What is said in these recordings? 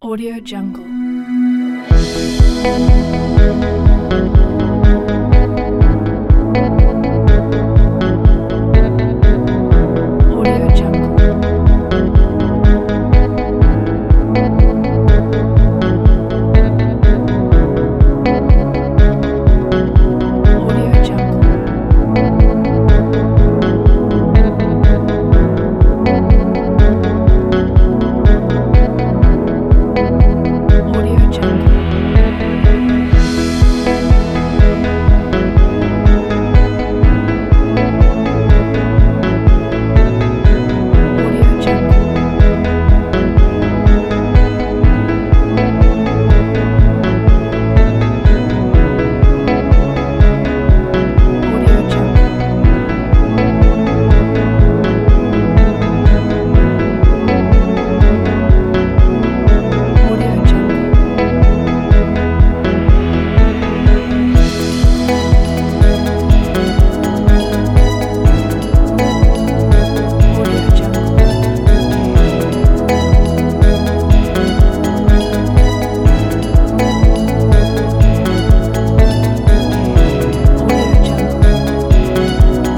Audio Jungle. Audio Jungle. Audio Jungle. Audio Jungle. Audio Jungle. Audio Jungle. Audio Jungle. Audio Jungle. Audio Jungle.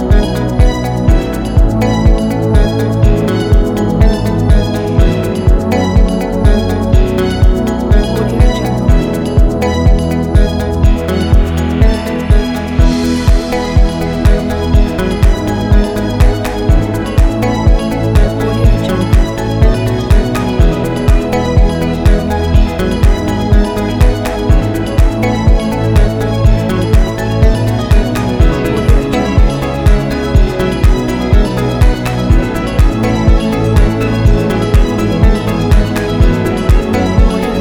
Audio Jungle. Audio Jungle. Audio Jungle. Audio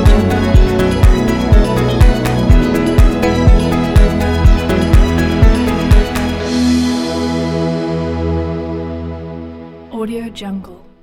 Jungle. Audio Jungle.